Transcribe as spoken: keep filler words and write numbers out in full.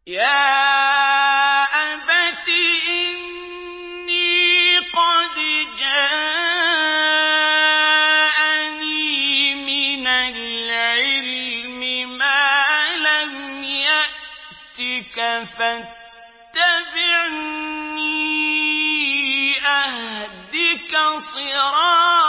يَا أَبَتِ إِنِّي قَدْ جَاءَنِي مِنَ الْعِلْمِ مَا لَمْ يَأْتِكَ فَاتَّبِعْنِي أَهْدِكَ صِرَاطًا